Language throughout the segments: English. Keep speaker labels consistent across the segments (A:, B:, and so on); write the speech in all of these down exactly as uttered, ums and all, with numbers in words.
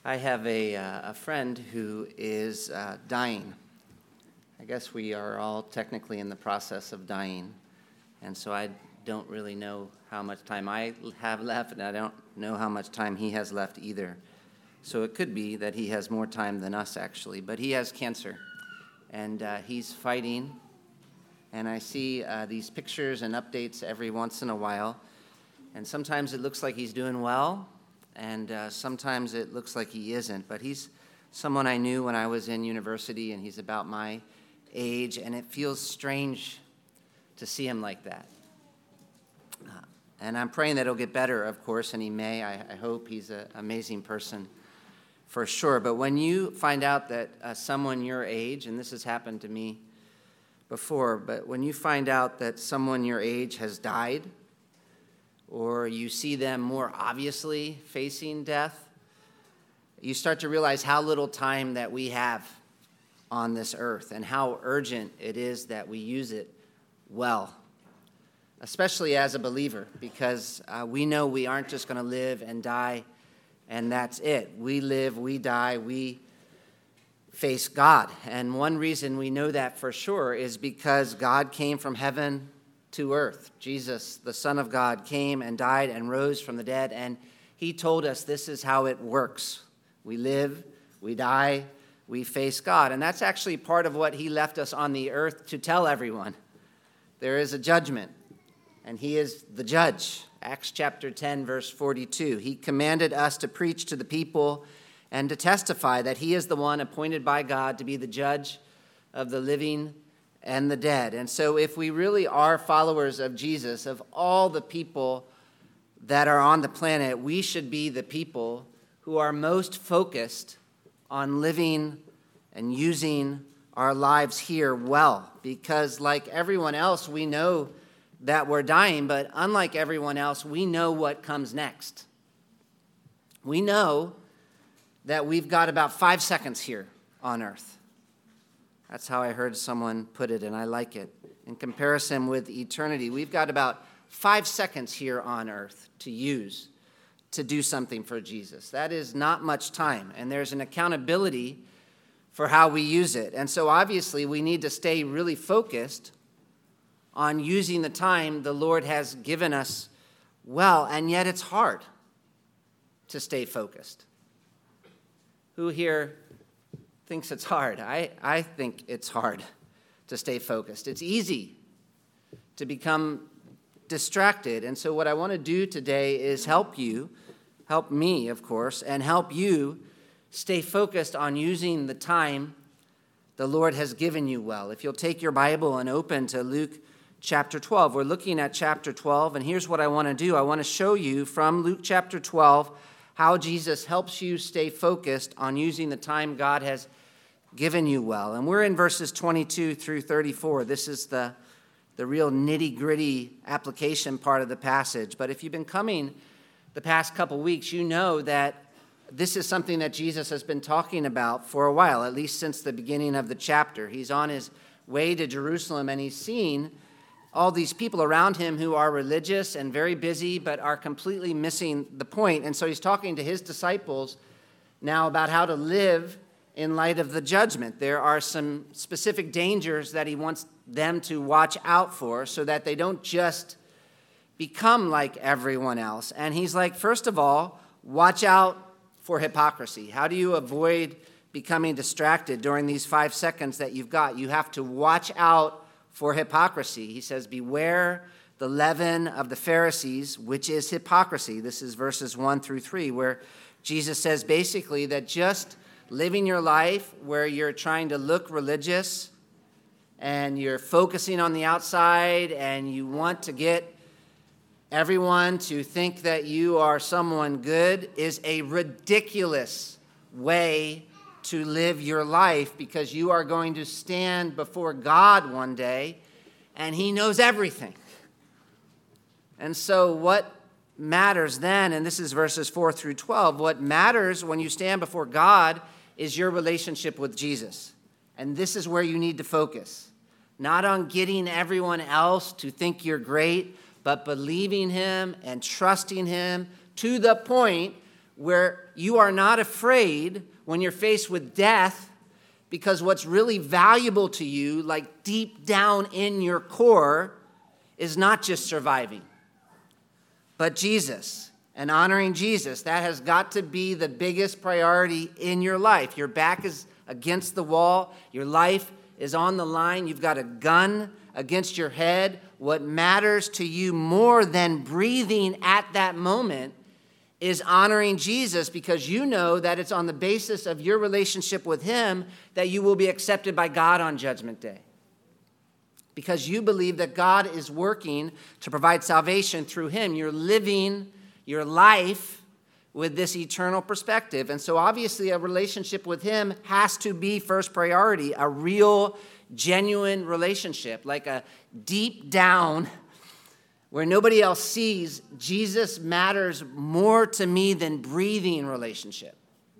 A: I have a, uh, a friend who is uh, dying. I guess we are all technically in the process of dying, and so I don't really know how much time I have left, and I don't know how much time he has left either. So it could be that he has more time than us, actually, but he has cancer, and uh, he's fighting, and I see uh, these pictures and updates every once in a while, and sometimes it looks like he's doing well, and uh, sometimes it looks like he isn't, but he's someone I knew when I was in university, and he's about my age, and it feels strange to see him like that. Uh, and I'm praying that he'll get better, of course, and he may. I, I hope. He's an amazing person for sure. But when you find out that uh, someone your age, and this has happened to me before, but when you find out that someone your age has died, or you see them more obviously facing death, you start to realize how little time that we have on this earth and how urgent it is that we use it well, especially as a believer, because uh, we know we aren't just going to live and die and that's it. We live, we die, we face God. And one reason we know that for sure is because God came from heaven to earth. Jesus, the Son of God, came and died and rose from the dead, and he told us this is how it works. We live, we die, we face God. And that's actually part of what he left us on the earth to tell everyone. There is a judgment, and he is the judge. Acts chapter ten, verse forty-two. He commanded us to preach to the people and to testify that he is the one appointed by God to be the judge of the living and the dead. And so if we really are followers of Jesus, of all the people that are on the planet, we should be the people who are most focused on living and using our lives here well. Because like everyone else, we know that we're dying, but unlike everyone else, we know what comes next. We know that we've got about five seconds here on earth. That's how I heard someone put it, and I like it. In comparison with eternity, we've got about five seconds here on earth to use to do something for Jesus. That is not much time, and there's an accountability for how we use it. And so obviously we need to stay really focused on using the time the Lord has given us well, and yet it's hard to stay focused. Who here thinks it's hard? I, I think it's hard to stay focused. It's easy to become distracted. And so what I want to do today is help you, help me, of course, and help you stay focused on using the time the Lord has given you well. If you'll take your Bible and open to Luke chapter twelve. We're looking at chapter twelve, and here's what I want to do. I want to show you from Luke chapter twelve how Jesus helps you stay focused on using the time God has given you well. And we're in verses twenty-two through thirty-four. This is the, the real nitty-gritty application part of the passage. But if you've been coming the past couple weeks, you know that this is something that Jesus has been talking about for a while, at least since the beginning of the chapter. He's on his way to Jerusalem, and he's seen all these people around him who are religious and very busy, but are completely missing the point. And so he's talking to his disciples now about how to live in light of the judgment. There are some specific dangers that he wants them to watch out for so that they don't just become like everyone else. And he's like, first of all, watch out for hypocrisy. How do you avoid becoming distracted during these five seconds that you've got? You have to watch out for hypocrisy. He says, beware the leaven of the Pharisees, which is hypocrisy. This is verses one through three, where Jesus says basically that just living your life where you're trying to look religious and you're focusing on the outside and you want to get everyone to think that you are someone good is a ridiculous way to live your life, because you are going to stand before God one day and he knows everything. And so what matters then, and this is verses four through twelve, what matters when you stand before God is your relationship with Jesus. And this is where you need to focus. Not on getting everyone else to think you're great, but believing him and trusting him to the point where you are not afraid when you're faced with death, because what's really valuable to you, like deep down in your core, is not just surviving, but Jesus and honoring Jesus. That has got to be the biggest priority in your life. Your back is against the wall. Your life is on the line. You've got a gun against your head. What matters to you more than breathing at that moment is honoring Jesus, because you know that it's on the basis of your relationship with him that you will be accepted by God on Judgment Day. Because you believe that God is working to provide salvation through him. You're living your life with this eternal perspective. And so obviously a relationship with him has to be first priority, a real, genuine relationship, like a deep down, where nobody else sees, Jesus matters more to me than breathing relationship.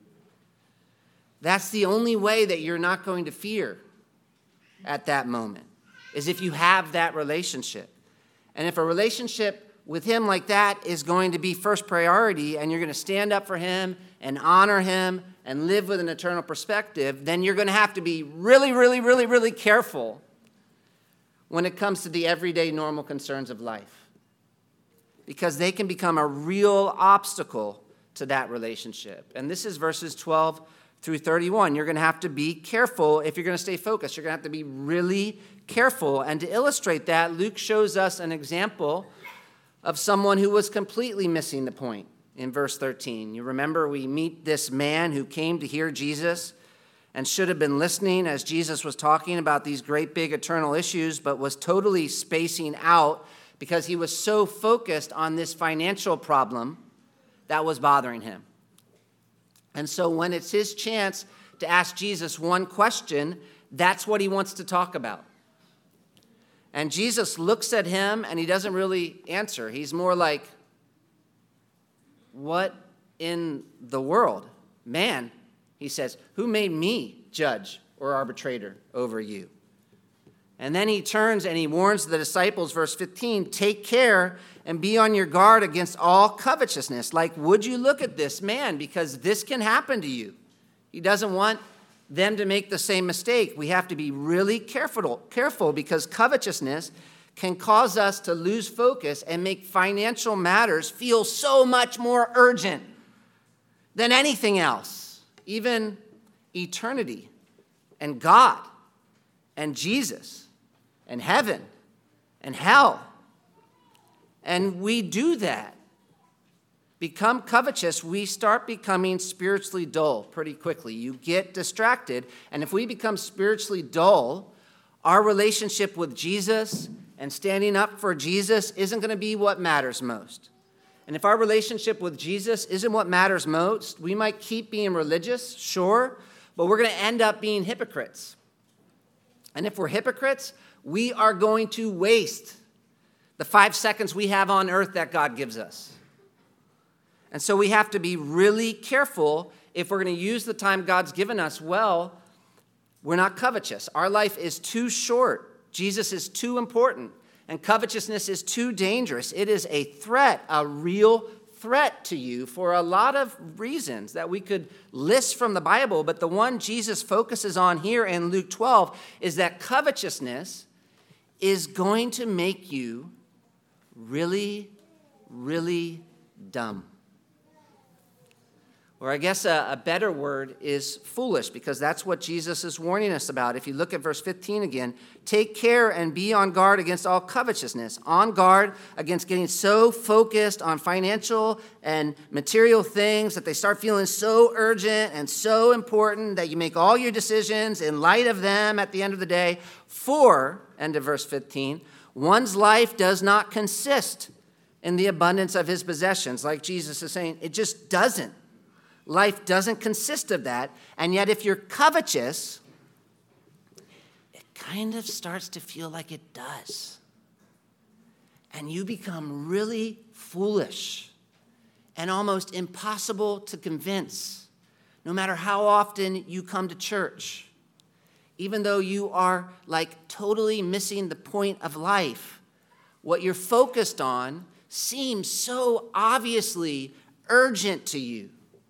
A: That's the only way that you're not going to fear at that moment, is if you have that relationship. And if a relationship with him like that is going to be first priority, and you're going to stand up for him and honor him and live with an eternal perspective, then you're going to have to be really, really, really, really careful when it comes to the everyday normal concerns of life, because they can become a real obstacle to that relationship. And this is verses twelve through thirty-one. You're going to have to be careful if you're going to stay focused. You're going to have to be really careful. And to illustrate that, Luke shows us an example of someone who was completely missing the point in verse thirteen. You remember we meet this man who came to hear Jesus and should have been listening as Jesus was talking about these great big eternal issues, but was totally spacing out because he was so focused on this financial problem that was bothering him. And so when it's his chance to ask Jesus one question, that's what he wants to talk about. And Jesus looks at him and he doesn't really answer. He's more like, what in the world? Man, he says, who made me judge or arbitrator over you? And then he turns and he warns the disciples, verse fifteen, take care and be on your guard against all covetousness. Like, would you look at this man? Because this can happen to you. He doesn't want them to make the same mistake. We have to be really careful, careful because covetousness can cause us to lose focus and make financial matters feel so much more urgent than anything else, even eternity and God and Jesus and heaven and hell. And we do that. Become covetous, we start becoming spiritually dull pretty quickly. You get distracted, and if we become spiritually dull, our relationship with Jesus and standing up for Jesus isn't going to be what matters most. And if our relationship with Jesus isn't what matters most, we might keep being religious, sure, but we're going to end up being hypocrites. And if we're hypocrites, we are going to waste the five seconds we have on earth that God gives us. And so we have to be really careful if we're going to use the time God's given us well. We're not covetous. Our life is too short. Jesus is too important. And covetousness is too dangerous. It is a threat, a real threat to you for a lot of reasons that we could list from the Bible. But the one Jesus focuses on here in Luke twelve is that covetousness is going to make you really, really dumb. Or I guess a, a better word is foolish, because that's what Jesus is warning us about. If you look at verse fifteen again, take care and be on guard against all covetousness. On guard against getting so focused on financial and material things that they start feeling so urgent and so important that you make all your decisions in light of them at the end of the day. For, end of verse fifteen, one's life does not consist in the abundance of his possessions. Like Jesus is saying, it just doesn't. Life doesn't consist of that. And yet if you're covetous, it kind of starts to feel like it does. And you become really foolish and almost impossible to convince, no matter how often you come to church. Even though you are like totally missing the point of life, what you're focused on seems so obviously urgent to you.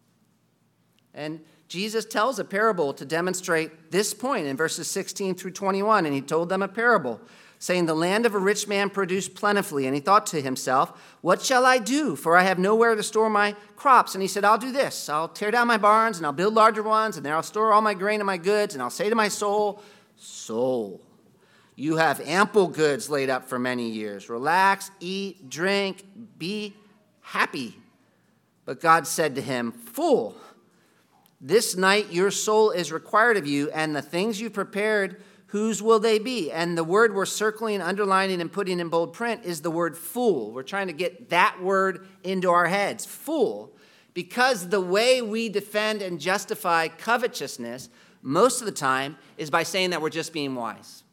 A: And Jesus tells a parable to demonstrate this point in verses sixteen through twenty-one. And he told them a parable, saying, the land of a rich man produced plentifully. And he thought to himself, what shall I do? For I have nowhere to store my crops. And he said, I'll do this. I'll tear down my barns, and I'll build larger ones, and there I'll store all my grain and my goods. And I'll say to my soul, soul, you have ample goods laid up for many years. Relax, eat, drink, be happy. But God said to him, fool, this night your soul is required of you, and the things you prepared, whose will they be? And the word we're circling, underlining, and putting in bold print is the word fool. We're trying to get that word into our heads, fool, because the way we defend and justify covetousness most of the time is by saying that we're just being wise.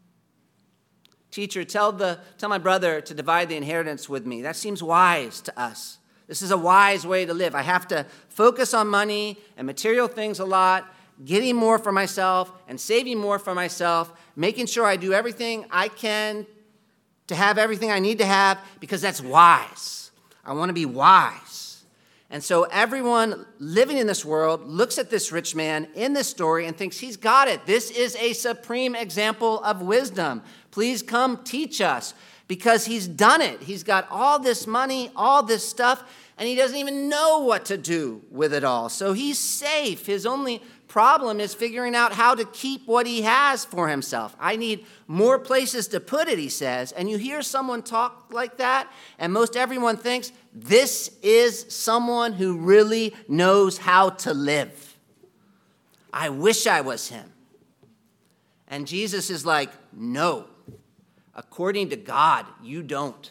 A: Teacher, tell the tell my brother to divide the inheritance with me. That seems wise to us. This is a wise way to live. I have to focus on money and material things a lot, getting more for myself and saving more for myself, making sure I do everything I can to have everything I need to have, because that's wise. I want to be wise. And so everyone living in this world looks at this rich man in this story and thinks he's got it. This is a supreme example of wisdom. Please come teach us, because he's done it. He's got all this money, all this stuff, and he doesn't even know what to do with it all. So he's safe. His only problem is figuring out how to keep what he has for himself. I need more places to put it, he says. And you hear someone talk like that, and most everyone thinks, this is someone who really knows how to live. I wish I was him. And Jesus is like, no. According to God, you don't.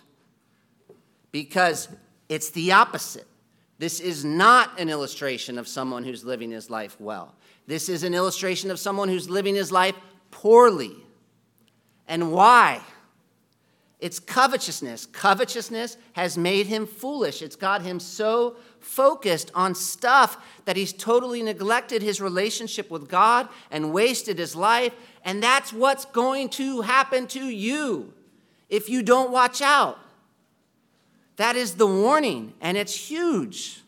A: Because it's the opposite. This is not an illustration of someone who's living his life well. This is an illustration of someone who's living his life poorly. And why? It's covetousness. Covetousness has made him foolish. It's got him so focused on stuff that he's totally neglected his relationship with God and wasted his life. And that's what's going to happen to you if you don't watch out. That is the warning, and it's huge.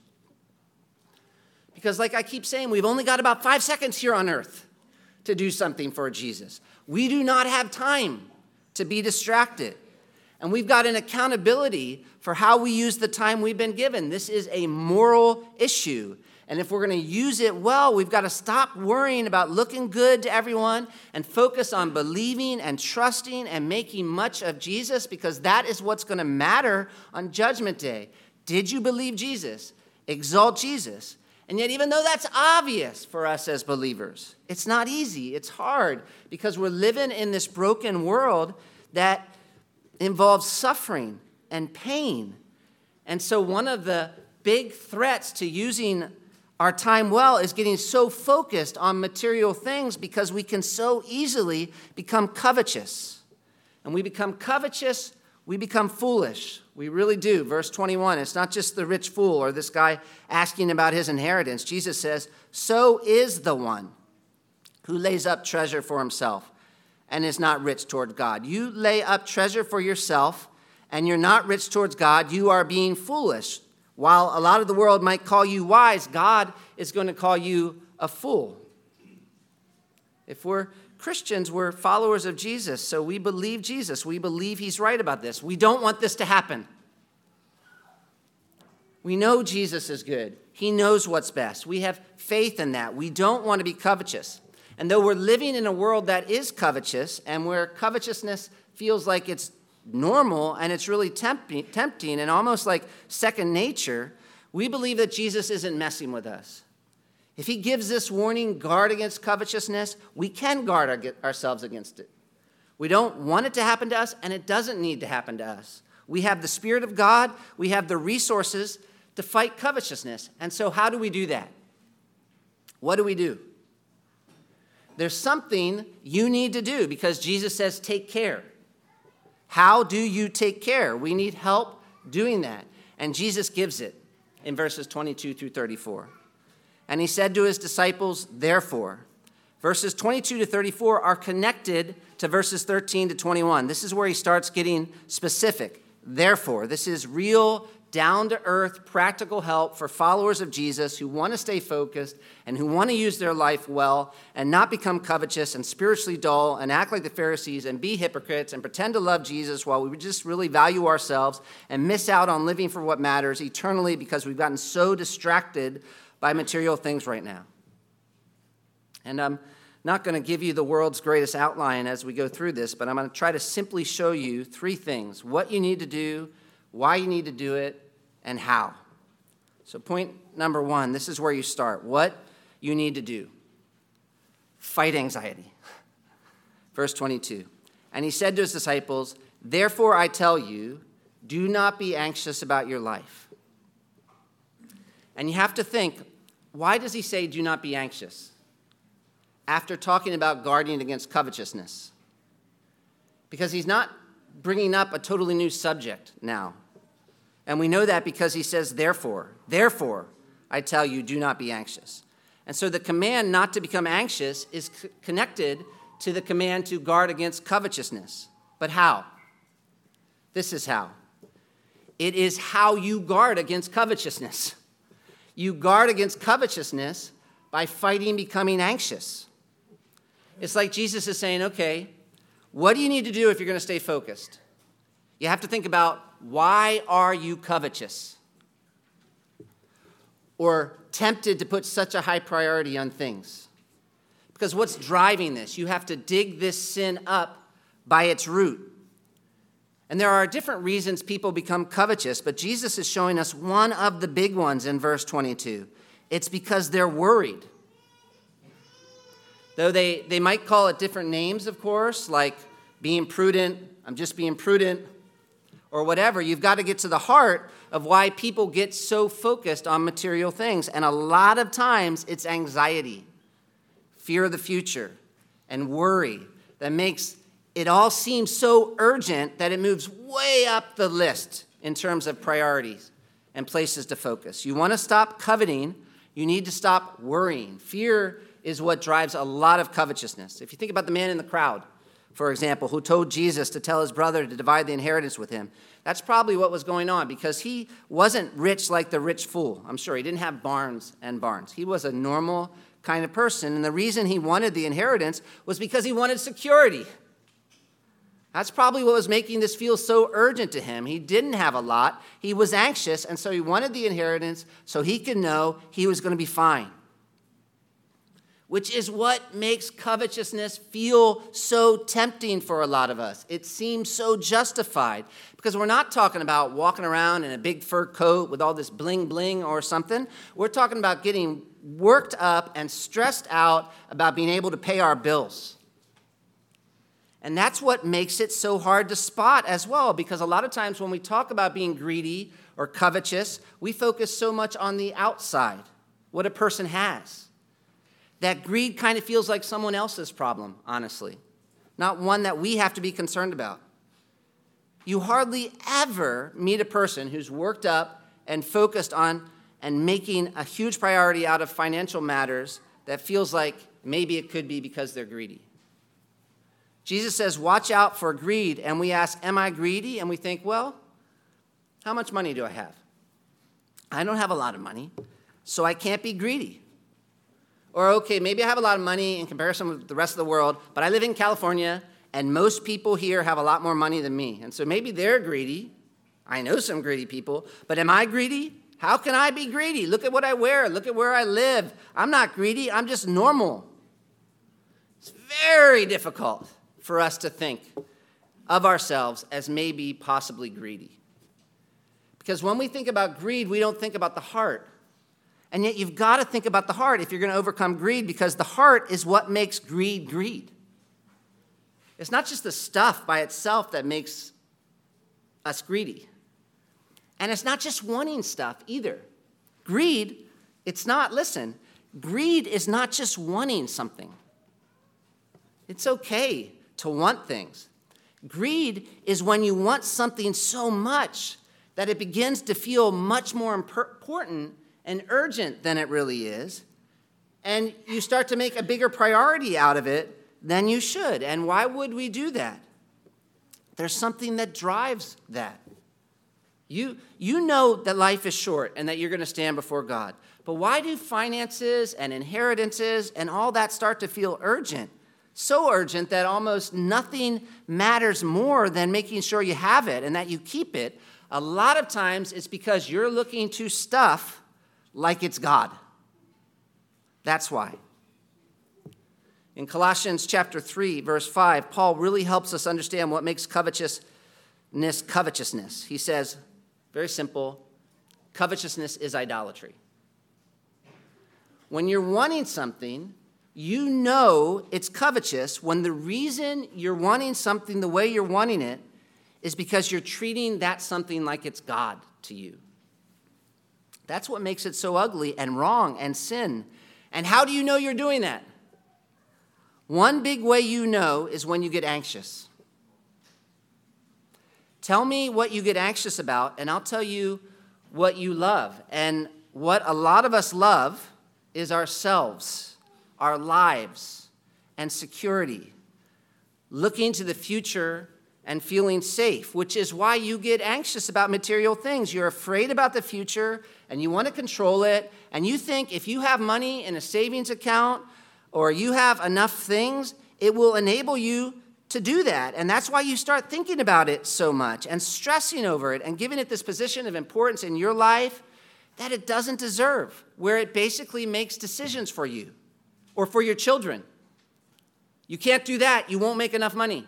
A: Because like I keep saying, we've only got about five seconds here on earth to do something for Jesus. We do not have time to be distracted. And we've got an accountability for how we use the time we've been given. This is a moral issue. And if we're going to use it well, we've got to stop worrying about looking good to everyone and focus on believing and trusting and making much of Jesus, because that is what's going to matter on Judgment Day. Did you believe Jesus? Exalt Jesus. And yet, even though that's obvious for us as believers, it's not easy. It's hard, because we're living in this broken world that involves suffering and pain. And so one of the big threats to using our time well is getting so focused on material things, because we can so easily become covetous. And we become covetous, we become foolish. We really do. Verse twenty-one, it's not just the rich fool or this guy asking about his inheritance. Jesus says, so is the one who lays up treasure for himself and is not rich toward God. You lay up treasure for yourself and you're not rich towards God. You are being foolish. While a lot of the world might call you wise, God is going to call you a fool. If we're Christians, we're followers of Jesus, so we believe Jesus. We believe he's right about this. We don't want this to happen. We know Jesus is good. He knows what's best. We have faith in that. We don't want to be covetous. And though we're living in a world that is covetous, and where covetousness feels like it's normal and it's really tempting, tempting and almost like second nature, we believe that Jesus isn't messing with us. If he gives this warning, guard against covetousness, we can guard our, ourselves against it. We don't want it to happen to us, and it doesn't need to happen to us. We have the Spirit of God. We have the resources to fight covetousness. And so how do we do that? What do we do? There's something you need to do, because Jesus says, take care. How do you take care? We need help doing that. And Jesus gives it in verses twenty-two through thirty-four. And he said to his disciples, therefore, verses twenty-two to thirty-four are connected to verses thirteen to twenty-one. This is where he starts getting specific. Therefore, this is real down-to-earth, practical help for followers of Jesus who want to stay focused and who want to use their life well and not become covetous and spiritually dull and act like the Pharisees and be hypocrites and pretend to love Jesus while we just really value ourselves and miss out on living for what matters eternally because we've gotten so distracted by material things right now. And I'm not going to give you the world's greatest outline as we go through this, but I'm going to try to simply show you three things: what you need to do, why you need to do it, and how. So point number one, this is where you start. What you need to do. Fight anxiety. Verse twenty-two. And he said to his disciples, "Therefore I tell you, do not be anxious about your life." And you have to think, why does he say do not be anxious after talking about guarding against covetousness? Because he's not bringing up a totally new subject now. And we know that because he says, therefore, therefore, I tell you, do not be anxious. And so the command not to become anxious is c- connected to the command to guard against covetousness. But how? This is how. It is how you guard against covetousness. You guard against covetousness by fighting becoming anxious. It's like Jesus is saying, okay, what do you need to do if you're going to stay focused? You have to think about, why are you covetous? Or tempted to put such a high priority on things? Because what's driving this? You have to dig this sin up by its root. And there are different reasons people become covetous, but Jesus is showing us one of the big ones in verse twenty-two. It's because they're worried. Though they, they might call it different names, of course, like being prudent, I'm just being prudent, or whatever, you've got to get to the heart of why people get so focused on material things. And a lot of times it's anxiety, fear of the future, and worry that makes it all seem so urgent that it moves way up the list in terms of priorities and places to focus. You want to stop coveting, you need to stop worrying. Fear is what drives a lot of covetousness. If you think about the man in the crowd, for example, who told Jesus to tell his brother to divide the inheritance with him, that's probably what was going on, because he wasn't rich like the rich fool. I'm sure he didn't have barns and barns. He was a normal kind of person, and the reason he wanted the inheritance was because he wanted security. That's probably what was making this feel so urgent to him. He didn't have a lot. He was anxious, and so he wanted the inheritance so he could know he was going to be fine. Which is what makes covetousness feel so tempting for a lot of us. It seems so justified, because we're not talking about walking around in a big fur coat with all this bling bling or something. We're talking about getting worked up and stressed out about being able to pay our bills. And that's what makes it so hard to spot as well, because a lot of times when we talk about being greedy or covetous, we focus so much on the outside, what a person has. That greed kind of feels like someone else's problem, honestly, not one that we have to be concerned about. You hardly ever meet a person who's worked up and focused on and making a huge priority out of financial matters that feels like maybe it could be because they're greedy. Jesus says, watch out for greed, and we ask, am I greedy? And we think, well, how much money do I have? I don't have a lot of money, so I can't be greedy. Or, okay, maybe I have a lot of money in comparison with the rest of the world, but I live in California, and most people here have a lot more money than me. And so maybe they're greedy. I know some greedy people, but am I greedy? How can I be greedy? Look at what I wear. Look at where I live. I'm not greedy. I'm just normal. It's very difficult for us to think of ourselves as maybe possibly greedy. Because when we think about greed, we don't think about the heart. And yet you've got to think about the heart if you're going to overcome greed, because the heart is what makes greed greed. It's not just the stuff by itself that makes us greedy. And it's not just wanting stuff either. Greed, it's not, listen, greed is not just wanting something. It's okay to want things. Greed is when you want something so much that it begins to feel much more important and urgent than it really is, and you start to make a bigger priority out of it than you should. And why would we do that? There's something that drives that. You, you know that life is short and that you're going to stand before God. But why do finances and inheritances and all that start to feel urgent? So urgent that almost nothing matters more than making sure you have it and that you keep it. A lot of times it's because you're looking to stuff like it's God. That's why. In Colossians chapter three, verse five, Paul really helps us understand what makes covetousness covetousness. He says, very simple, covetousness is idolatry. When you're wanting something, you know it's covetous when the reason you're wanting something the way you're wanting it is because you're treating that something like it's God to you. That's what makes it so ugly and wrong and sin. And how do you know you're doing that? One big way you know is when you get anxious. Tell me what you get anxious about, and I'll tell you what you love. And what a lot of us love is ourselves, our lives, and security. Looking to the future and feeling safe, which is why you get anxious about material things. You're afraid about the future, and you want to control it, and you think if you have money in a savings account or you have enough things, it will enable you to do that. And that's why you start thinking about it so much and stressing over it and giving it this position of importance in your life that it doesn't deserve, where it basically makes decisions for you or for your children. You can't do that. You won't make enough money.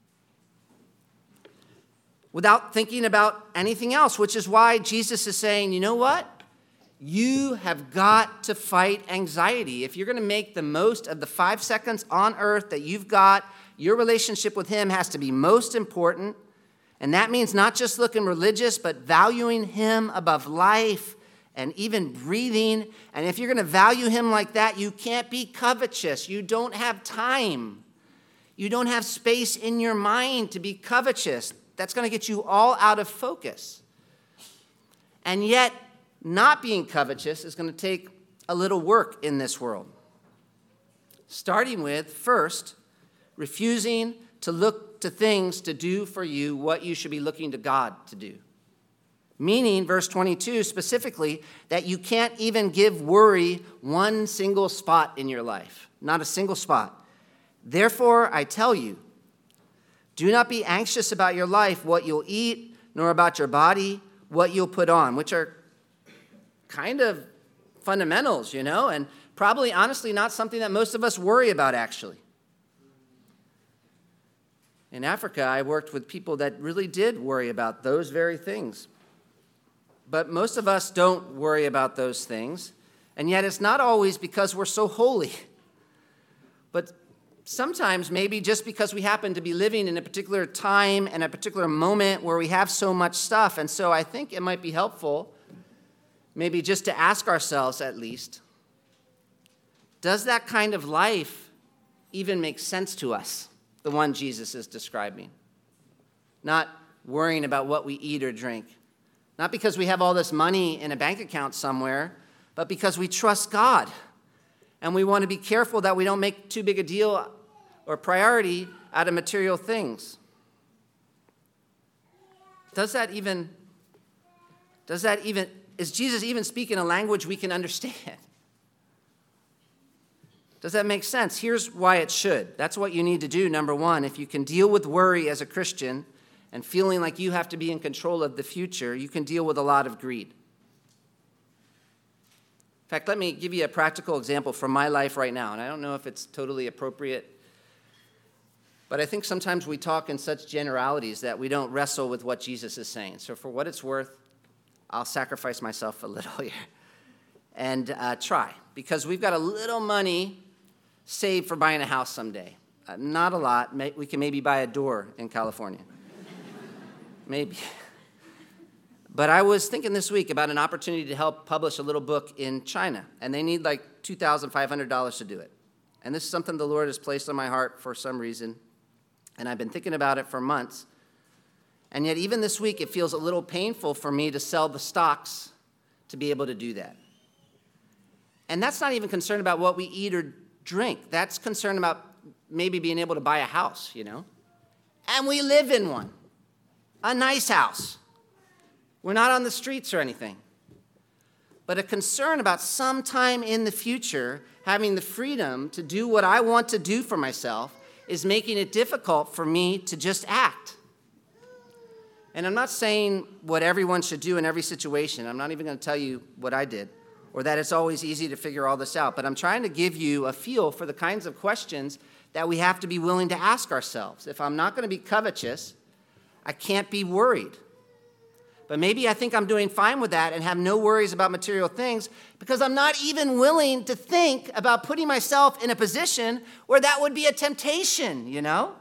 A: Without thinking about anything else, which is why Jesus is saying, you know what? You have got to fight anxiety. If you're going to make the most of the five seconds on earth that you've got, your relationship with him has to be most important. And that means not just looking religious, but valuing him above life and even breathing. And if you're going to value him like that, you can't be covetous. You don't have time. You don't have space in your mind to be covetous. That's going to get you all out of focus. And yet, not being covetous is going to take a little work in this world. Starting with, first, refusing to look to things to do for you what you should be looking to God to do. Meaning, verse twenty-two specifically, that you can't even give worry one single spot in your life. Not a single spot. Therefore, I tell you, do not be anxious about your life, what you'll eat, nor about your body, what you'll put on, which are kind of fundamentals, you know, and probably honestly not something that most of us worry about, actually. In Africa, I worked with people that really did worry about those very things. But most of us don't worry about those things, and yet it's not always because we're so holy. But sometimes maybe just because we happen to be living in a particular time and a particular moment where we have so much stuff. And so I think it might be helpful maybe just to ask ourselves at least, does that kind of life even make sense to us, the one Jesus is describing? Not worrying about what we eat or drink. Not because we have all this money in a bank account somewhere, but because we trust God. And we want to be careful that we don't make too big a deal or priority out of material things. Does that even, does that even, is Jesus even speaking a language we can understand? Does that make sense? Here's why it should. That's what you need to do, number one. If you can deal with worry as a Christian and feeling like you have to be in control of the future, you can deal with a lot of greed. In fact, let me give you a practical example from my life right now, and I don't know if it's totally appropriate, but I think sometimes we talk in such generalities that we don't wrestle with what Jesus is saying. So for what it's worth, I'll sacrifice myself a little here and uh, try, because we've got a little money saved for buying a house someday. Uh, not a lot. May- we can maybe buy a door in California. Maybe. But I was thinking this week about an opportunity to help publish a little book in China, and they need like two thousand five hundred dollars to do it. And this is something the Lord has placed on my heart for some reason, and I've been thinking about it for months. And yet even this week, it feels a little painful for me to sell the stocks to be able to do that. And that's not even concerned about what we eat or drink. That's concerned about maybe being able to buy a house, you know? And we live in one, a nice house. We're not on the streets or anything. But a concern about sometime in the future having the freedom to do what I want to do for myself is making it difficult for me to just act. And I'm not saying what everyone should do in every situation. I'm not even going to tell you what I did, or that it's always easy to figure all this out. But I'm trying to give you a feel for the kinds of questions that we have to be willing to ask ourselves. If I'm not going to be covetous, I can't be worried. But maybe I think I'm doing fine with that and have no worries about material things because I'm not even willing to think about putting myself in a position where that would be a temptation, you know?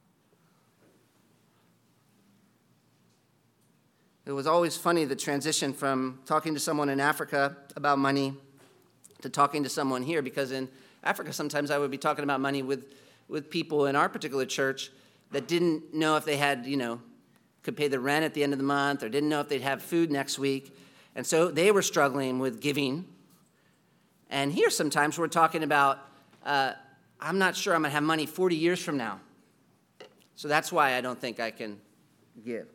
A: It was always funny, the transition from talking to someone in Africa about money to talking to someone here, because in Africa sometimes I would be talking about money with, with people in our particular church that didn't know if they had, you know, could pay the rent at the end of the month or didn't know if they'd have food next week. And so they were struggling with giving. And here sometimes we're talking about, uh, I'm not sure I'm going to have money forty years from now. So that's why I don't think I can give.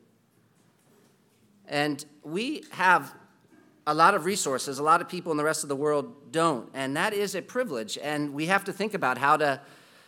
A: And we have a lot of resources. A lot of people in the rest of the world don't. And that is a privilege. And we have to think about how to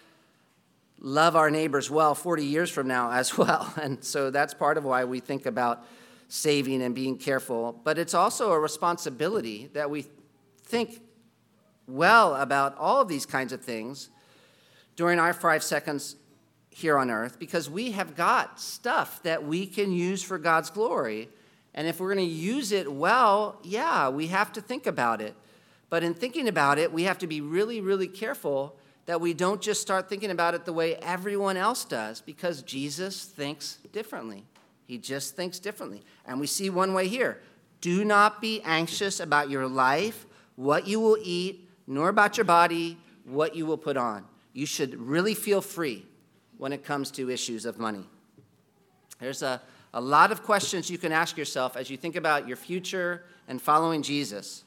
A: love our neighbors well forty years from now as well. And so that's part of why we think about saving and being careful. But it's also a responsibility that we think well about all of these kinds of things during our five seconds here on earth, because we have got stuff that we can use for God's glory. And if we're going to use it well, yeah, we have to think about it. But in thinking about it, we have to be really, really careful that we don't just start thinking about it the way everyone else does, because Jesus thinks differently. He just thinks differently. And we see one way here. Do not be anxious about your life, what you will eat, nor about your body, what you will put on. You should really feel free when it comes to issues of money. There's a, a lot of questions you can ask yourself as you think about your future and following Jesus.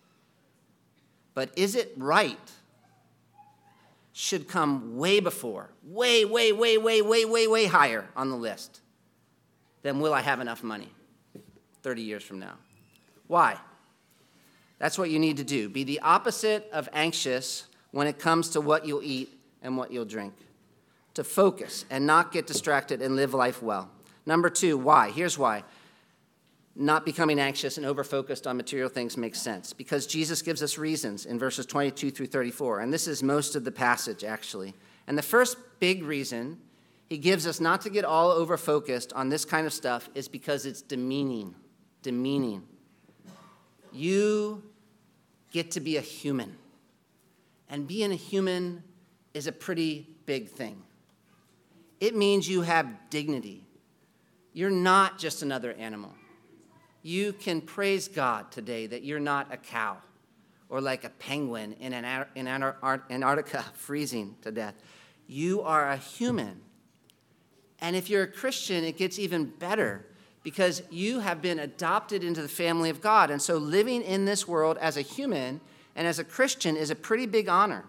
A: But is it right? Should come way before, way, way, way, way, way, way, way higher on the list than will I have enough money thirty years from now. Why? That's what you need to do. Be the opposite of anxious when it comes to what you'll eat and what you'll drink. To focus and not get distracted and live life well. Number two, why? Here's why. Not becoming anxious and over-focused on material things makes sense, because Jesus gives us reasons in verses twenty-two through thirty-four, and this is most of the passage, actually. And the first big reason he gives us not to get all over-focused on this kind of stuff is because it's demeaning, demeaning. You get to be a human, and being a human is a pretty big thing. It means you have dignity. You're not just another animal. You can praise God today that you're not a cow or like a penguin in, an, in Antarctica freezing to death. You are a human. And if you're a Christian, it gets even better because you have been adopted into the family of God. And so living in this world as a human and as a Christian is a pretty big honor.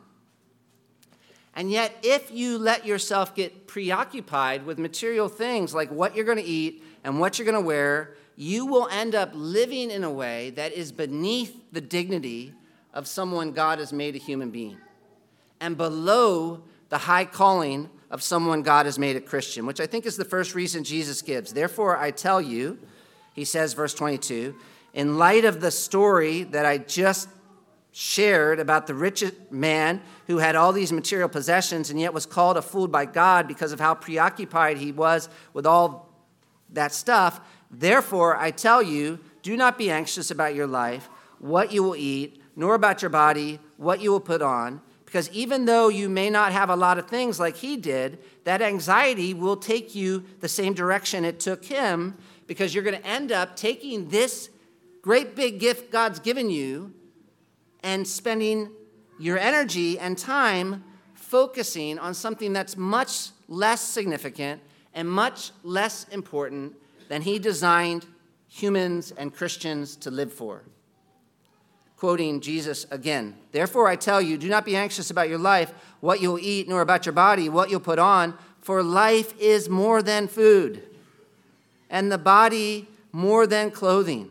A: And yet, if you let yourself get preoccupied with material things like what you're going to eat and what you're going to wear, you will end up living in a way that is beneath the dignity of someone God has made a human being and below the high calling of someone God has made a Christian, which I think is the first reason Jesus gives. Therefore, I tell you, he says, verse twenty-two, in light of the story that I just shared about the rich man who had all these material possessions and yet was called a fool by God because of how preoccupied he was with all that stuff, therefore, I tell you, do not be anxious about your life, what you will eat, nor about your body, what you will put on, because even though you may not have a lot of things like he did, that anxiety will take you the same direction it took him, because you're going to end up taking this great big gift God's given you and spending your energy and time focusing on something that's much less significant and much less important than he designed humans and Christians to live for. Quoting Jesus again, therefore I tell you, do not be anxious about your life, what you'll eat, nor about your body, what you'll put on, for life is more than food, and the body more than clothing.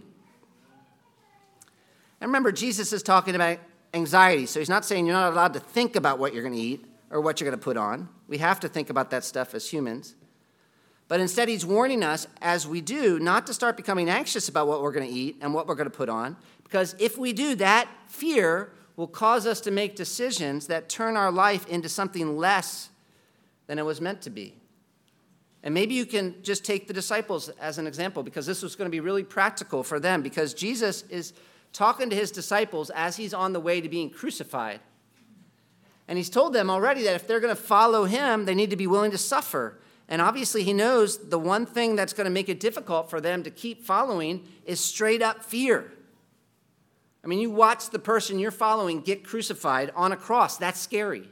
A: And remember, Jesus is talking about anxiety, so he's not saying you're not allowed to think about what you're going to eat or what you're going to put on. We have to think about that stuff as humans. But instead, he's warning us, as we do, not to start becoming anxious about what we're going to eat and what we're going to put on, because if we do, that fear will cause us to make decisions that turn our life into something less than it was meant to be. And maybe you can just take the disciples as an example, because this was going to be really practical for them, because Jesus is talking to his disciples as he's on the way to being crucified. And he's told them already that if they're going to follow him, they need to be willing to suffer. And obviously he knows the one thing that's going to make it difficult for them to keep following is straight up fear. I mean, you watch the person you're following get crucified on a cross. That's scary.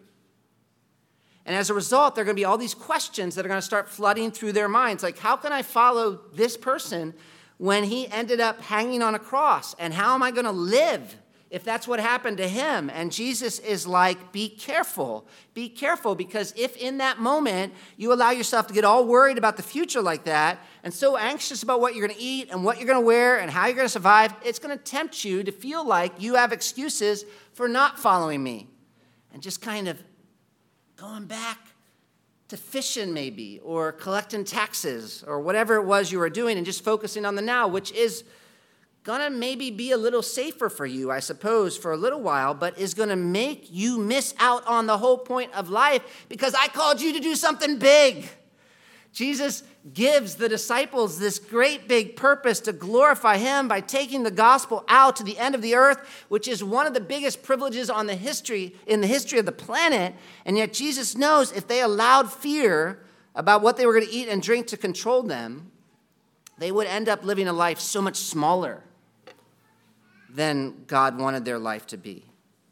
A: And as a result, there are going to be all these questions that are going to start flooding through their minds. Like, how can I follow this person when he ended up hanging on a cross? And how am I going to live if that's what happened to him? And Jesus is like, be careful. Be careful, because if in that moment you allow yourself to get all worried about the future like that and so anxious about what you're going to eat and what you're going to wear and how you're going to survive, it's going to tempt you to feel like you have excuses for not following me and just kind of going back to fishing maybe, or collecting taxes, or whatever it was you were doing, and just focusing on the now, which is going to maybe be a little safer for you, I suppose, for a little while, but is going to make you miss out on the whole point of life, because I called you to do something big. Jesus gives the disciples this great big purpose to glorify him by taking the gospel out to the end of the earth, which is one of the biggest privileges on the history in the history of the planet. And yet Jesus knows if they allowed fear about what they were going to eat and drink to control them, they would end up living a life so much smaller than God wanted their life to be.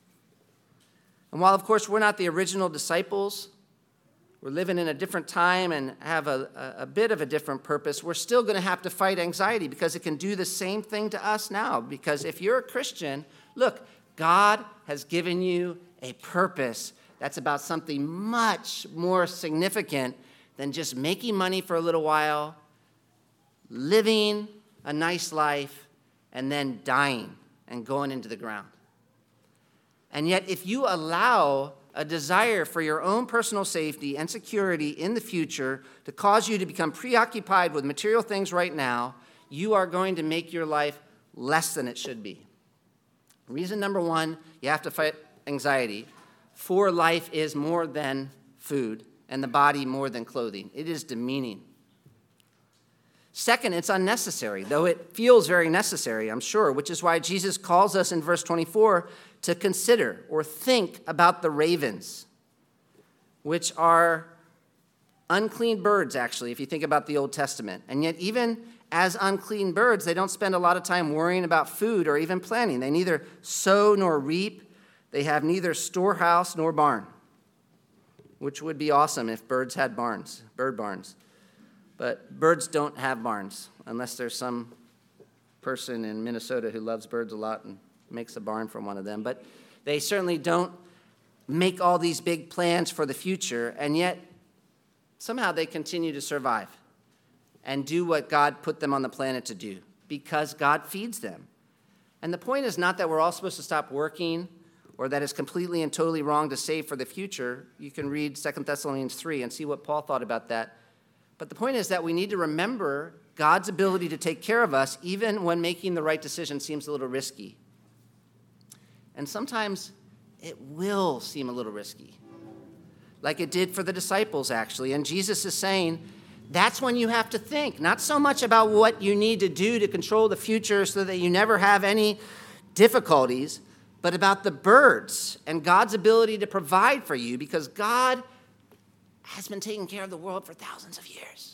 A: And while, of course, we're not the original disciples, we're living in a different time and have a, a, a bit of a different purpose, we're still going to have to fight anxiety, because it can do the same thing to us now. Because if you're a Christian, look, God has given you a purpose that's about something much more significant than just making money for a little while, living a nice life, and then dying and going into the ground. And yet, if you allow a desire for your own personal safety and security in the future to cause you to become preoccupied with material things right now, you are going to make your life less than it should be. Reason number one, you have to fight anxiety. For life is more than food, and the body more than clothing. It is demeaning. Second, it's unnecessary, though it feels very necessary, I'm sure, which is why Jesus calls us in verse twenty-four to consider or think about the ravens, which are unclean birds, actually, if you think about the Old Testament. And yet, even as unclean birds, they don't spend a lot of time worrying about food or even planning. They neither sow nor reap. They have neither storehouse nor barn, which would be awesome if birds had barns, bird barns. But birds don't have barns, unless there's some person in Minnesota who loves birds a lot and makes a barn from one of them. But they certainly don't make all these big plans for the future, and yet somehow they continue to survive and do what God put them on the planet to do, because God feeds them. And the point is not that we're all supposed to stop working, or that it's completely and totally wrong to save for the future. You can read Second Thessalonians three and see what Paul thought about that. But the point is that we need to remember God's ability to take care of us even when making the right decision seems a little risky. And sometimes it will seem a little risky, like it did for the disciples, actually. And Jesus is saying that's when you have to think, not so much about what you need to do to control the future so that you never have any difficulties, but about the birds and God's ability to provide for you, because God has been taking care of the world for thousands of years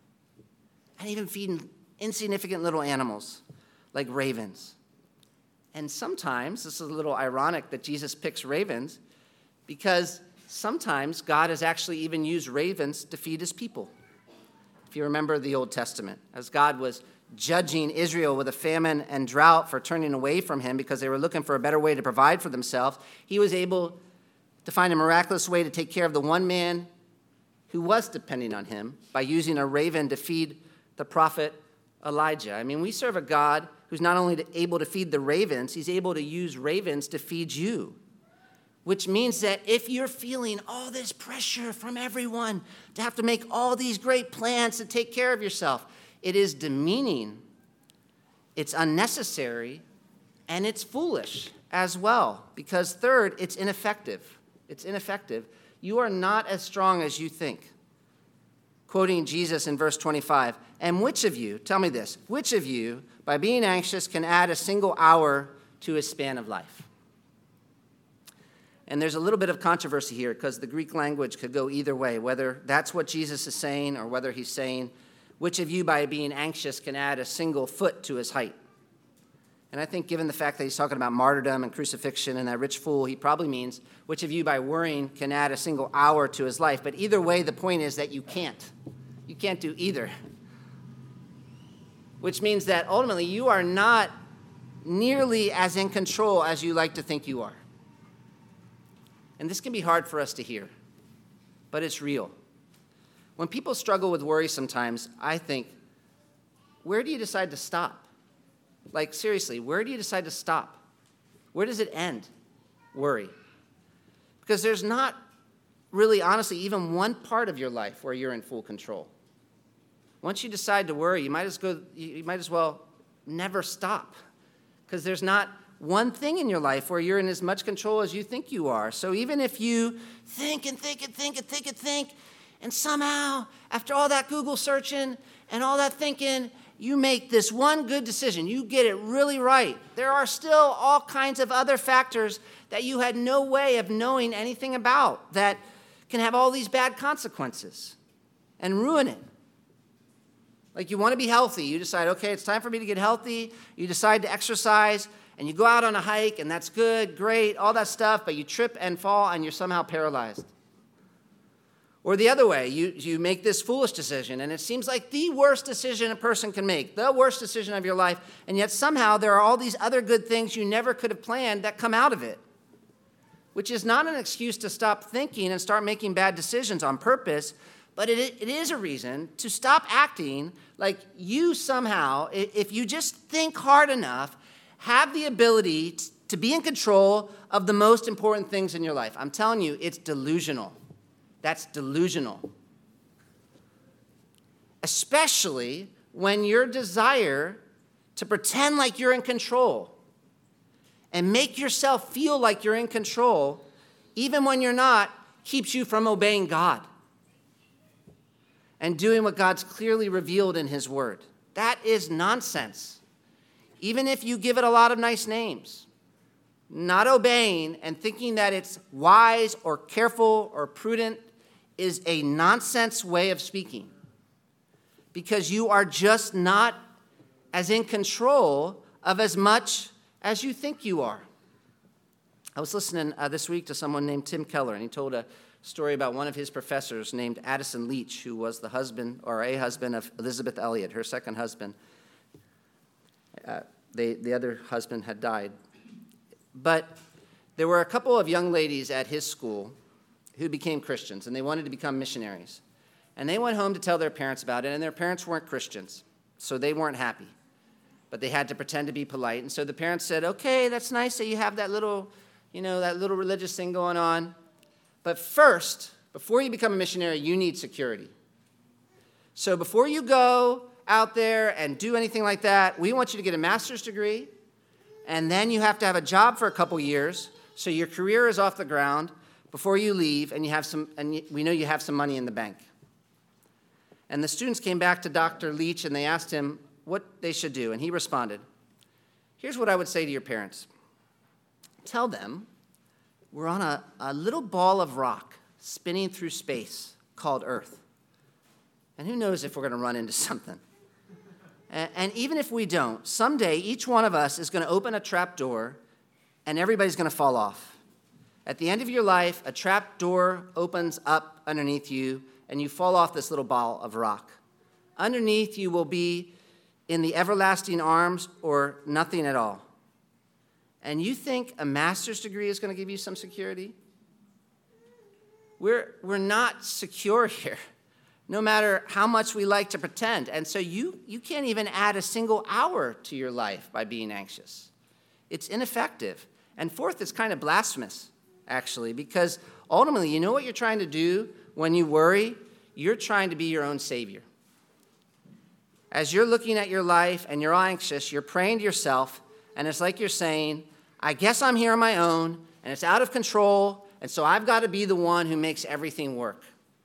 A: and even feeding insignificant little animals like ravens. And sometimes, this is a little ironic that Jesus picks ravens, because sometimes God has actually even used ravens to feed his people. If you remember the Old Testament, as God was judging Israel with a famine and drought for turning away from him because they were looking for a better way to provide for themselves, he was able to find a miraculous way to take care of the one man who was depending on him by using a raven to feed the prophet Elijah. I mean, we serve a God who's not only able to feed the ravens, he's able to use ravens to feed you. Which means that if you're feeling all this pressure from everyone to have to make all these great plans to take care of yourself, it is demeaning, it's unnecessary, and it's foolish as well. Because third, it's ineffective. It's ineffective. You are not as strong as you think. Quoting Jesus in verse twenty-five, and which of you, tell me this, which of you, by being anxious, can add a single hour to his span of life? And there's a little bit of controversy here because the Greek language could go either way, whether that's what Jesus is saying or whether he's saying, which of you by being anxious can add a single foot to his height? And I think given the fact that he's talking about martyrdom and crucifixion and that rich fool, he probably means, which of you by worrying can add a single hour to his life? But either way, the point is that you can't. You can't do either. Which means that ultimately you are not nearly as in control as you like to think you are. And this can be hard for us to hear, but it's real. When people struggle with worry sometimes, I think, where do you decide to stop? Like, seriously, where do you decide to stop? Where does it end? Worry. Because there's not really, honestly, even one part of your life where you're in full control. Once you decide to worry, you might as, go, you might as well never stop. Because there's not one thing in your life where you're in as much control as you think you are. So even if you think and think and think and think and think, and somehow, after all that Google searching and all that thinking, you make this one good decision. You get it really right. There are still all kinds of other factors that you had no way of knowing anything about that can have all these bad consequences and ruin it. Like you want to be healthy. You decide, okay, it's time for me to get healthy. You decide to exercise, and you go out on a hike, and that's good, great, all that stuff, but you trip and fall, and you're somehow paralyzed. Or the other way, you, you make this foolish decision, and it seems like the worst decision a person can make, the worst decision of your life, and yet somehow there are all these other good things you never could have planned that come out of it, which is not an excuse to stop thinking and start making bad decisions on purpose, but it, it is a reason to stop acting like you somehow, if you just think hard enough, have the ability to be in control of the most important things in your life. I'm telling you, it's delusional. That's delusional. Especially when your desire to pretend like you're in control and make yourself feel like you're in control, even when you're not, keeps you from obeying God and doing what God's clearly revealed in his word. That is nonsense. Even if you give it a lot of nice names, not obeying and thinking that it's wise or careful or prudent is a nonsense way of speaking, because you are just not as in control of as much as you think you are. I was listening uh, this week to someone named Tim Keller, and he told a story about one of his professors named Addison Leach, who was the husband or a husband of Elizabeth Elliot, her second husband. Uh, they, the other husband had died. But there were a couple of young ladies at his school who became Christians, and they wanted to become missionaries. And they went home to tell their parents about it, and their parents weren't Christians, so they weren't happy. But they had to pretend to be polite, and so the parents said, okay, that's nice that you have that little, you know, that little religious thing going on. But first, before you become a missionary, you need security. So before you go out there and do anything like that, we want you to get a master's degree, and then you have to have a job for a couple years, so your career is off the ground before you leave, and you have some, and we know you have some money in the bank. And the students came back to Doctor Leach, and they asked him what they should do, and he responded, here's what I would say to your parents. Tell them we're on a, a little ball of rock spinning through space called Earth. And who knows if we're going to run into something. And, and even if we don't, someday each one of us is going to open a trap door, and everybody's going to fall off. At the end of your life, a trap door opens up underneath you, and you fall off this little ball of rock. Underneath you will be in the everlasting arms or nothing at all. And you think a master's degree is going to give you some security? We're, we're not secure here. no matter how much we like to pretend. And so you, you can't even add a single hour to your life by being anxious. It's ineffective. And fourth, it's kind of blasphemous, actually, because ultimately, you know what you're trying to do when you worry? You're trying to be your own savior. As you're looking at your life and you're anxious, you're praying to yourself, and it's like you're saying, I guess I'm here on my own, and it's out of control, and so I've got to be the one who makes everything work.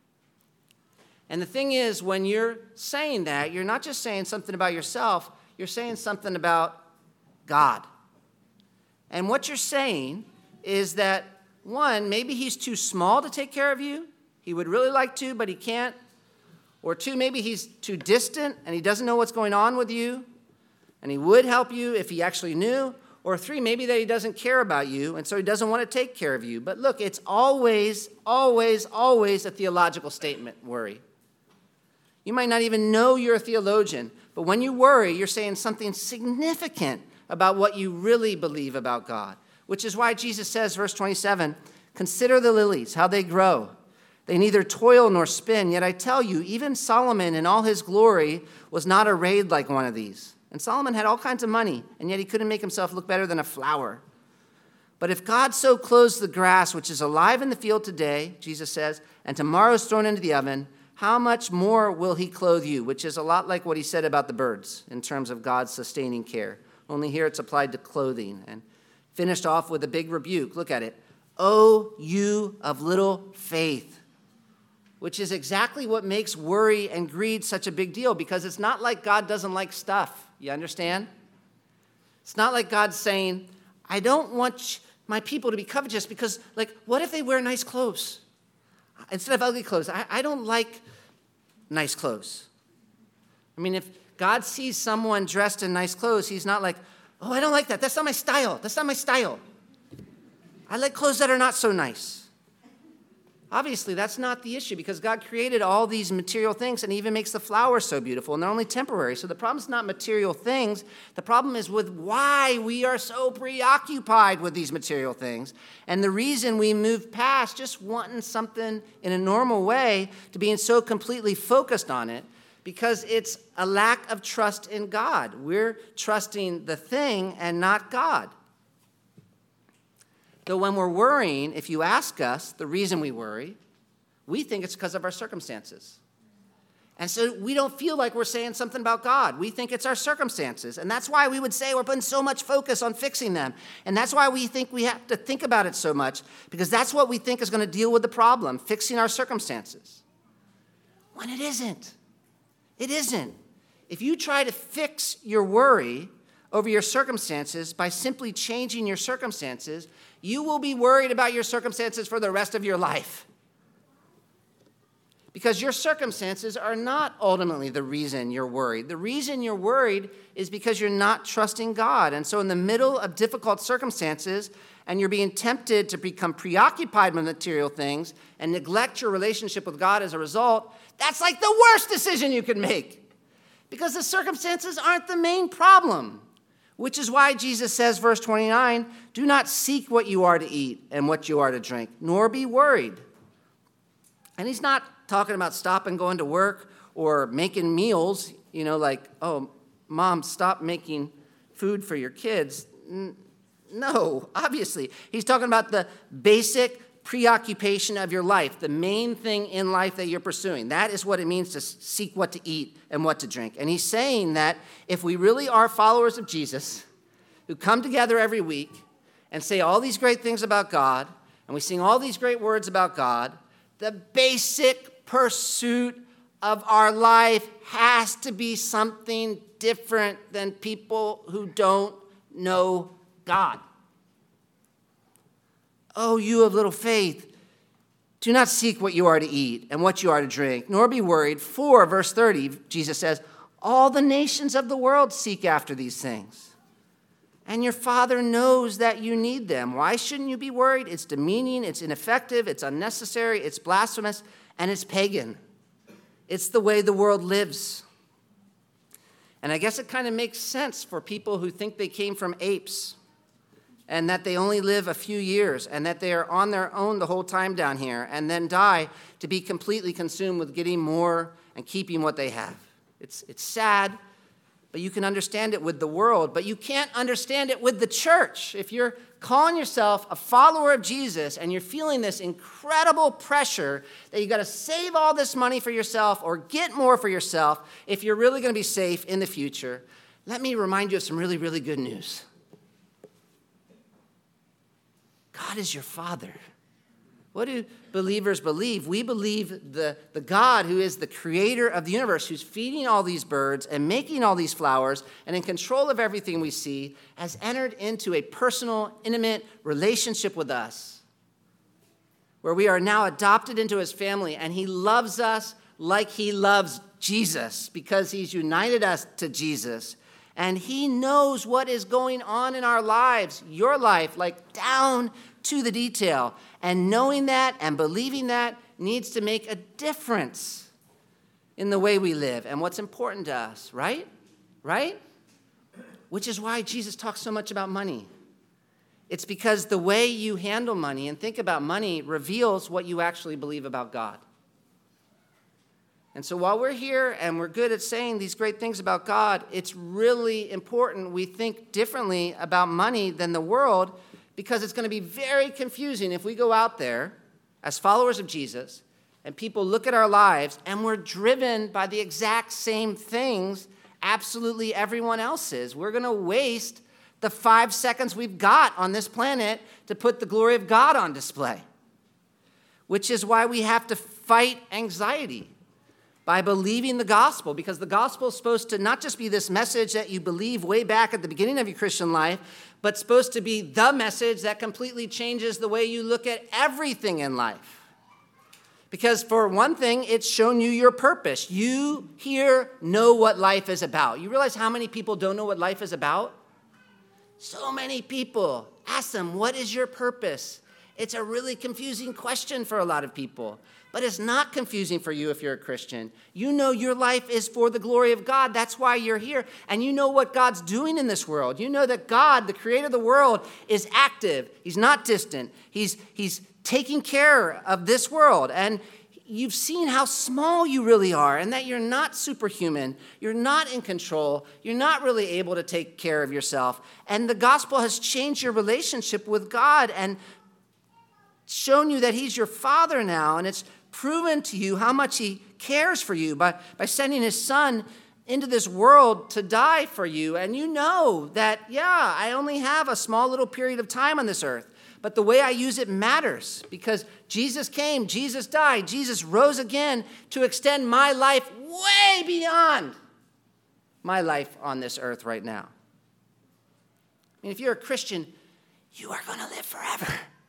A: And the thing is, when you're saying that, you're not just saying something about yourself, you're saying something about God. And what you're saying is that, one, maybe he's too small to take care of you. He would really like to, but he can't. Or two, maybe he's too distant and he doesn't know what's going on with you, and he would help you if he actually knew. Or three, maybe that he doesn't care about you, and so he doesn't want to take care of you. But look, it's always, always, always a theological statement, worry. You might not even know you're a theologian, but when you worry, you're saying something significant about what you really believe about God, which is why Jesus says, verse twenty-seven, consider the lilies, how they grow. They neither toil nor spin, yet I tell you, even Solomon in all his glory was not arrayed like one of these. And Solomon had all kinds of money, and yet he couldn't make himself look better than a flower. But if God so clothes the grass, which is alive in the field today, Jesus says, and tomorrow is thrown into the oven, how much more will he clothe you? Which is a lot like what he said about the birds in terms of God's sustaining care. Only here it's applied to clothing. And finished off with a big rebuke. Look at it. O you of little faith. Which is exactly what makes worry and greed such a big deal, because it's not like God doesn't like stuff. You understand? It's not like God's saying, I don't want my people to be covetous because, like, what if they wear nice clothes? Instead of ugly clothes, I, I don't like nice clothes. I mean, if God sees someone dressed in nice clothes, he's not like, oh, I don't like that. That's not my style. That's not my style. I like clothes that are not so nice. Obviously, that's not the issue, because God created all these material things and even makes the flowers so beautiful, and they're only temporary. So the problem is not material things. The problem is with why we are so preoccupied with these material things, and the reason we move past just wanting something in a normal way to being so completely focused on it, because it's a lack of trust in God. We're trusting the thing and not God. Though when we're worrying, if you ask us the reason we worry, we think it's because of our circumstances. And so we don't feel like we're saying something about God. We think it's our circumstances. And that's why we would say we're putting so much focus on fixing them. And that's why we think we have to think about it so much, because that's what we think is going to deal with the problem, fixing our circumstances. When it isn't. It isn't. If you try to fix your worry over your circumstances by simply changing your circumstances, you will be worried about your circumstances for the rest of your life. Because your circumstances are not ultimately the reason you're worried. The reason you're worried is because you're not trusting God. And so in the middle of difficult circumstances, and you're being tempted to become preoccupied with material things and neglect your relationship with God as a result, that's like the worst decision you can make. Because the circumstances aren't the main problem. Which is why Jesus says, verse twenty-nine, do not seek what you are to eat and what you are to drink, nor be worried. And he's not talking about stopping going to work or making meals, you know, like, oh, mom, stop making food for your kids. No, obviously. He's talking about the basic preoccupation of your life, the main thing in life that you're pursuing. That is what it means to seek what to eat and what to drink. And he's saying that if we really are followers of Jesus, who come together every week and say all these great things about God, and we sing all these great words about God, the basic pursuit of our life has to be something different than people who don't know God. Oh, you of little faith, do not seek what you are to eat and what you are to drink, nor be worried. For, verse thirty, Jesus says, all the nations of the world seek after these things. And your Father knows that you need them. Why shouldn't you be worried? It's demeaning, it's ineffective, it's unnecessary, it's blasphemous, and it's pagan. It's the way the world lives. And I guess it kind of makes sense for people who think they came from apes. and that they only live a few years, and that they are on their own the whole time down here, and then die to be completely consumed with getting more and keeping what they have. It's, it's sad, but you can understand it with the world, but you can't understand it with the church. If you're calling yourself a follower of Jesus and you're feeling this incredible pressure that you got to save all this money for yourself or get more for yourself if you're really going to be safe in the future, let me remind you of some really, really good news. God is your Father. What do believers believe? We believe the, the God who is the creator of the universe, who's feeding all these birds and making all these flowers and in control of everything we see, has entered into a personal, intimate relationship with us, where we are now adopted into his family, and he loves us like he loves Jesus because he's united us to Jesus. And he knows what is going on in our lives, your life, like down to the detail. And knowing that and believing that needs to make a difference in the way we live and what's important to us, right? Right? Which is why Jesus talks so much about money. It's because the way you handle money and think about money reveals what you actually believe about God. And so while we're here and we're good at saying these great things about God, it's really important we think differently about money than the world, because it's going to be very confusing if we go out there as followers of Jesus and people look at our lives and we're driven by the exact same things absolutely everyone else is. We're going to waste the five seconds we've got on this planet to put the glory of God on display, which is why we have to fight anxiety by believing the gospel, because the gospel is supposed to not just be this message that you believe way back at the beginning of your Christian life, but supposed to be the message that completely changes the way you look at everything in life. Because for one thing, it's shown you your purpose. You here know what life is about. You realize how many people don't know what life is about? So many people. Ask them, what is your purpose? It's a really confusing question for a lot of people. But it's not confusing for you if you're a Christian. You know your life is for the glory of God. That's why you're here. And you know what God's doing in this world. You know that God, the creator of the world, is active. He's not distant. He's, he's taking care of this world. And you've seen how small you really are and that you're not superhuman. You're not in control. You're not really able to take care of yourself. And the gospel has changed your relationship with God and shown you that he's your Father now, and it's proven to you how much he cares for you by, by sending his son into this world to die for you. And you know that, yeah, I only have a small little period of time on this earth, but the way I use it matters, because Jesus came, Jesus died, Jesus rose again to extend my life way beyond my life on this earth right now. I mean, if you're a Christian, you are going to live forever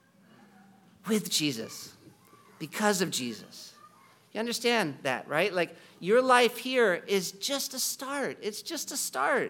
A: with Jesus, because of Jesus. You understand that, right? Like, your life here is just a start. It's just a start.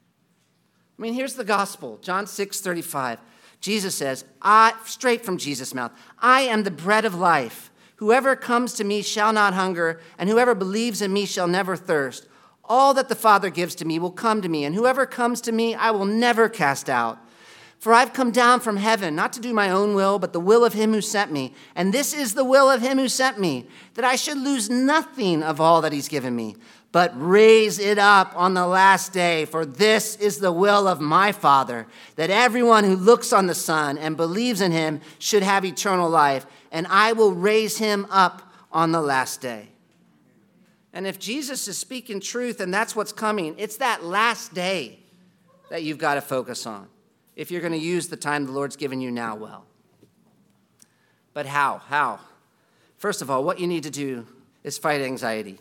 A: I mean, here's the gospel. John six thirty-five. Jesus says, I, straight from Jesus' mouth, I am the bread of life. Whoever comes to me shall not hunger, and whoever believes in me shall never thirst. All that the Father gives to me will come to me, and whoever comes to me I will never cast out. For I've come down from heaven, not to do my own will, but the will of him who sent me. And this is the will of him who sent me, that I should lose nothing of all that he's given me, but raise it up on the last day. For this is the will of my Father, that everyone who looks on the Son and believes in him should have eternal life, and I will raise him up on the last day. And if Jesus is speaking truth and that's what's coming, it's that last day that you've got to focus on, if you're going to use the time the Lord's given you now well. But how? How? First of all, what you need to do is fight anxiety.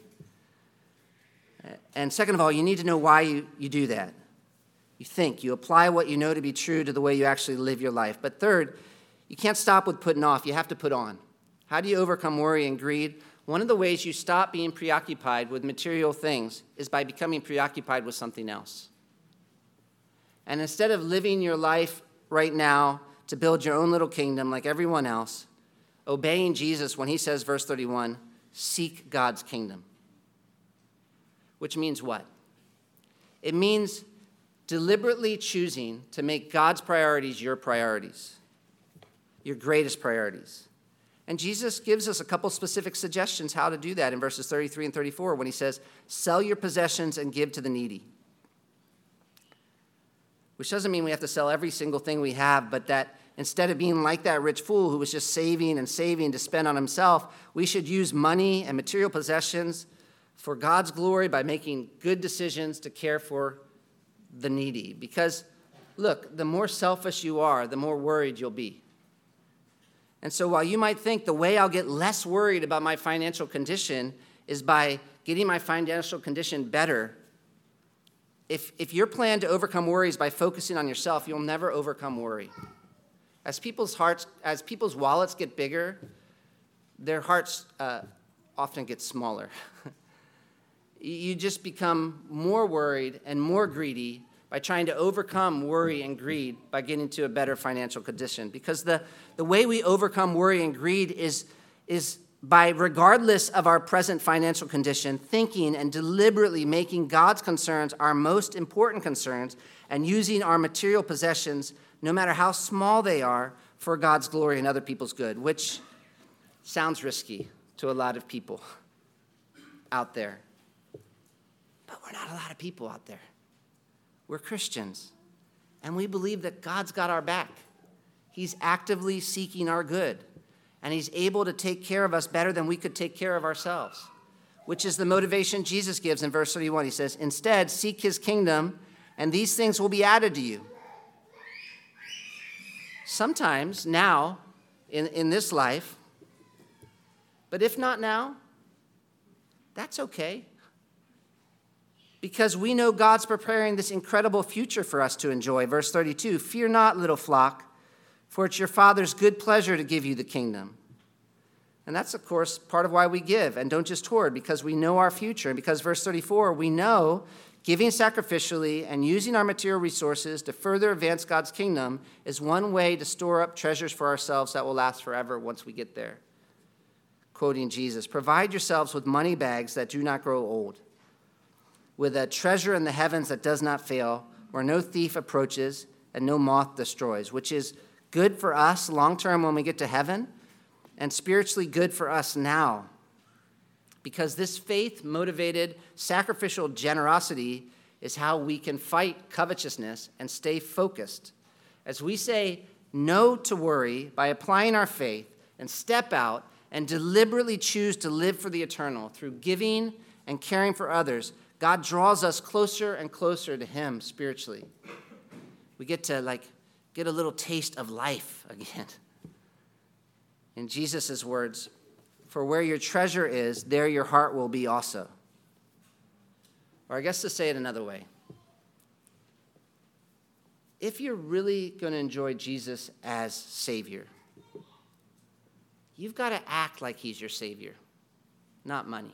A: And second of all, you need to know why you, you do that. You think, you apply what you know to be true to the way you actually live your life. But third, you can't stop with putting off. You have to put on. How do you overcome worry and greed? One of the ways you stop being preoccupied with material things is by becoming preoccupied with something else. And instead of living your life right now to build your own little kingdom like everyone else, obeying Jesus when he says, verse thirty-one, seek God's kingdom. Which means what? It means deliberately choosing to make God's priorities your priorities, your greatest priorities. And Jesus gives us a couple specific suggestions how to do that in verses thirty-three and thirty-four when he says, sell your possessions and give to the needy. Which doesn't mean we have to sell every single thing we have, but that instead of being like that rich fool who was just saving and saving to spend on himself, we should use money and material possessions for God's glory by making good decisions to care for the needy. Because, look, the more selfish you are, the more worried you'll be. And so while you might think the way I'll get less worried about my financial condition is by getting my financial condition better, if, if your plan to overcome worry is by focusing on yourself, you'll never overcome worry. As people's hearts, as people's wallets get bigger, their hearts uh, often get smaller. You just become more worried and more greedy by trying to overcome worry and greed by getting to a better financial condition. Because the, the way we overcome worry and greed is, is by, regardless of our present financial condition, thinking and deliberately making God's concerns our most important concerns and using our material possessions, no matter how small they are, for God's glory and other people's good, which sounds risky to a lot of people out there. But we're not a lot of people out there. We're Christians, and we believe that God's got our back. He's actively seeking our good, and he's able to take care of us better than we could take care of ourselves, which is the motivation Jesus gives in verse thirty-one. He says, instead, seek his kingdom, and these things will be added to you. Sometimes now, in, in this life, but if not now, that's okay. Because we know God's preparing this incredible future for us to enjoy. Verse thirty-two, fear not, little flock, for it's your Father's good pleasure to give you the kingdom. And that's, of course, part of why we give and don't just hoard, because we know our future. And because, verse thirty-four, we know giving sacrificially and using our material resources to further advance God's kingdom is one way to store up treasures for ourselves that will last forever once we get there. Quoting Jesus, provide yourselves with money bags that do not grow old, with a treasure in the heavens that does not fail, where no thief approaches and no moth destroys, which is good for us long-term when we get to heaven, and spiritually good for us now. Because this faith-motivated, sacrificial generosity is how we can fight covetousness and stay focused. As we say no to worry by applying our faith and step out and deliberately choose to live for the eternal through giving and caring for others, God draws us closer and closer to him spiritually. We get to like get a little taste of life again. In Jesus' words, for where your treasure is, there your heart will be also. Or I guess to say it another way, if you're really going to enjoy Jesus as Savior, you've got to act like he's your Savior, not money.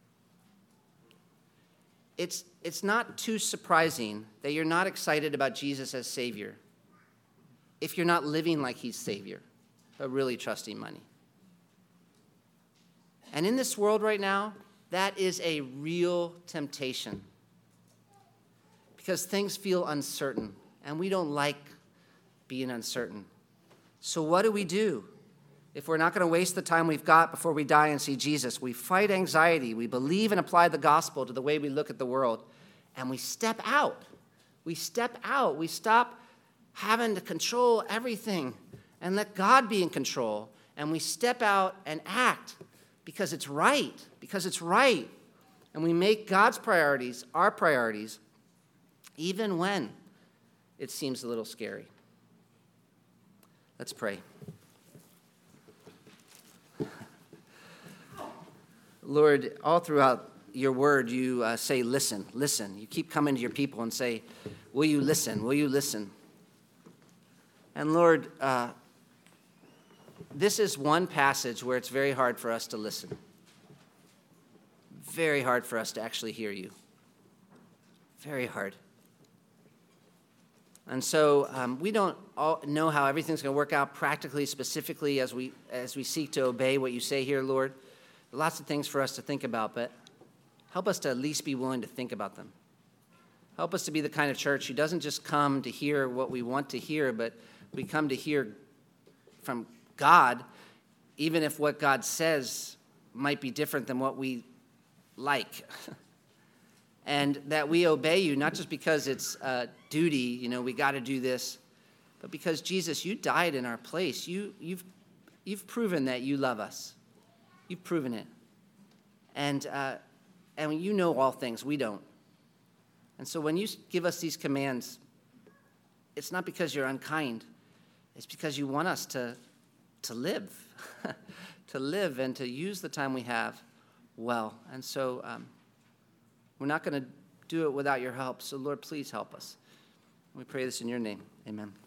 A: It's, it's not too surprising that you're not excited about Jesus as Savior if you're not living like he's Savior, but really trusting money. And in this world right now, that is a real temptation because things feel uncertain, and we don't like being uncertain. So what do we do? If we're not going to waste the time we've got before we die and see Jesus, we fight anxiety, we believe and apply the gospel to the way we look at the world, and we step out. We step out. We stop having to control everything and let God be in control, and we step out and act because it's right, because it's right. And we make God's priorities our priorities, even when it seems a little scary. Let's pray. Lord, all throughout your word, you uh, say, listen, listen. You keep coming to your people and say, will you listen? Will you listen? And Lord, uh, this is one passage where it's very hard for us to listen. Very hard for us to actually hear you. Very hard. And so um, we don't all know how everything's going to work out practically, specifically, as we as we seek to obey what you say here, Lord. Lots of things for us to think about, but help us to at least be willing to think about them. Help us to be the kind of church who doesn't just come to hear what we want to hear, but we come to hear from God, even if what God says might be different than what we like. And that we obey you, not just because it's a duty, you know, we got to do this, but because, Jesus, you died in our place. You, you've, you've proven that you love us. You've proven it. And, uh, and you know all things. We don't. And so when you give us these commands, it's not because you're unkind. It's because you want us to, to live, to live and to use the time we have well. And so um, we're not going to do it without your help. So, Lord, please help us. We pray this in your name. Amen.